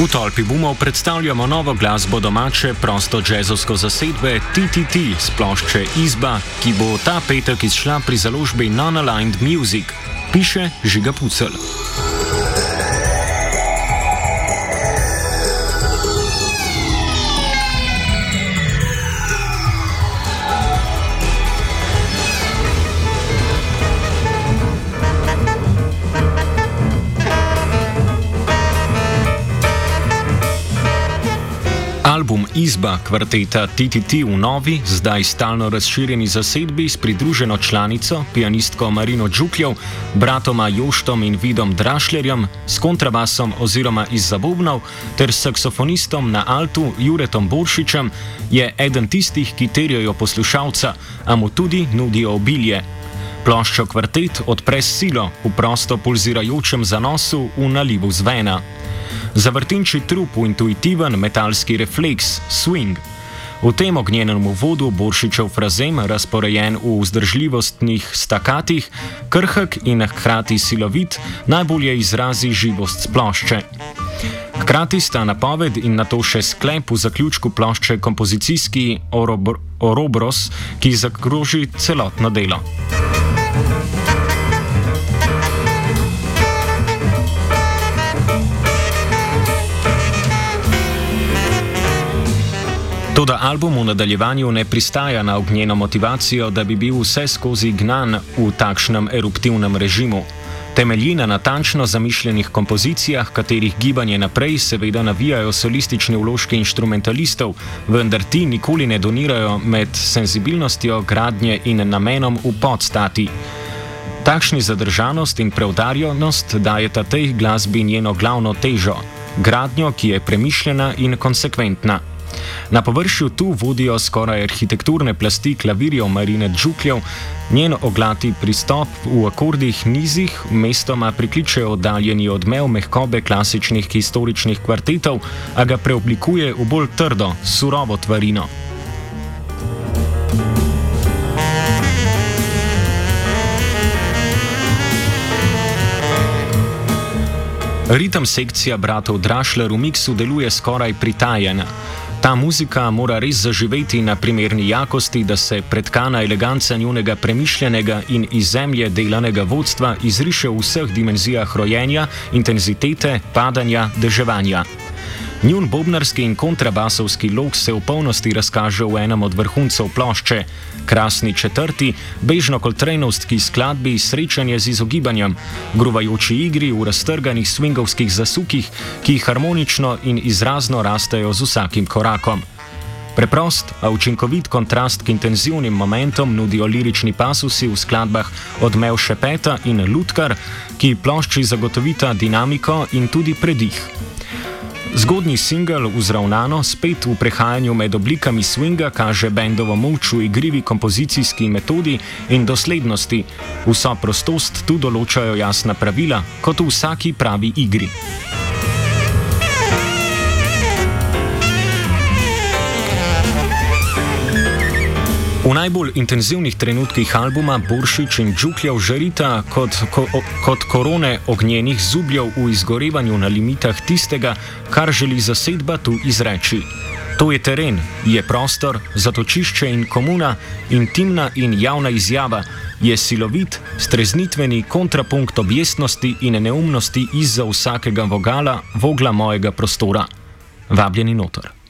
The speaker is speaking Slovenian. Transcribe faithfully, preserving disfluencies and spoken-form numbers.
V Tolpi bumov predstavljamo novo glasbo domače prosto-džezovsko zasedbe T T T s plošče Izba, ki bo ta petek izšla pri založbi Non-Aligned Music, piše Žiga Pucelj. Album Izba kvarteta T T T v novi, zdaj stalno razširjeni zasedbi s pridruženo članico, pianistko Marino Đukljev, bratoma Joštom in Vidom Drašlerjem, s kontrabasom oziroma izza bobnov ter saksofonistom na altu Juretom Boršičem, je eden tistih, ki terjajo poslušalca, a mu tudi nudijo obilje. Ploščo kvartet odpre s silo v prosto pulzirajočem zanosu v nalivu zvena. Zavrtinči trup v intuitiven metalski refleks, swing. V tem ognjenem uvodu Boršičev frazem, razporejen v vzdržljivostnih stakatih, krhek in hkrati silovit, najbolje izrazi živost plošče. Hkrati sta napoved in nato še sklep v zaključku plošče kompozicijski orobr orobros, ki zakroži celotno delo. Toda album v nadaljevanju ne pristaja na ognjeno motivacijo, da bi bil vse skozi gnan v takšnem eruptivnem režimu. Temelji na natančno zamišljenih kompozicijah, katerih gibanje naprej seveda navijajo solistični vložki inštrumentalistov, vendar ti nikoli ne donirajo med senzibilnostjo, gradnje in namenom v podstati. Takšni zadržanost in preudarjenost dajeta tej glasbi njeno glavno težo, gradnjo, ki je premišljena in konsekventna. Na površju tu vodijo skoraj arhitekturne plasti klavirjev Marine Đukljev, njen oglati pristop v akordih nizih mestoma prikličejo oddaljeni odmev mehkobe klasičnih historičnih kvartetov, a ga preoblikuje v bolj trdo, surovo tvarino. Ritem sekcija bratov Drašler v miksu deluje skoraj pritajena. Ta muzika mora res zaživeti na primerni jakosti, da se pretkana eleganca njunega premišljenega in iz zemlje delanega vodstva izriše v vseh dimenzijah rojenja, intenzitete, padanja, deževanja. Njun bobnarski in kontrabasovski lok se v polnosti razkaže v enem od vrhuncev plošče, krasni četrti, bežno-koltrejnovski skladbi Srečanje z izogibanjem, gruvajoči igri v raztrganih swingovskih zasukih, ki harmonično in izrazno rastejo z vsakim korakom. Preprost, a učinkovit kontrast k intenzivnim momentom nudijo lirični pasusi v skladbah Odmev šepeta in Lutkar, ki plošči zagotovita dinamiko in tudi predih. Zgodnji singel Vzravnano spet v prehajanju med oblikami swinga kaže bendovo moč v igrivi kompozicijski metodi in doslednosti. Vso prostost tu določajo jasna pravila, kot v vsaki pravi igri. V najbolj intenzivnih trenutkih albuma Boršič in Đukljev žarita kot, ko, kot korone ognjenih zubljev v izgorevanju na limitah tistega, kar želi zasedba tu izreči. To je teren, je prostor, zatočišče in komuna, intimna in javna izjava, je silovit, streznitveni kontrapunkt objestnosti in neumnosti izza vsakega vogala, vogla mojega prostora. Vabljeni noter.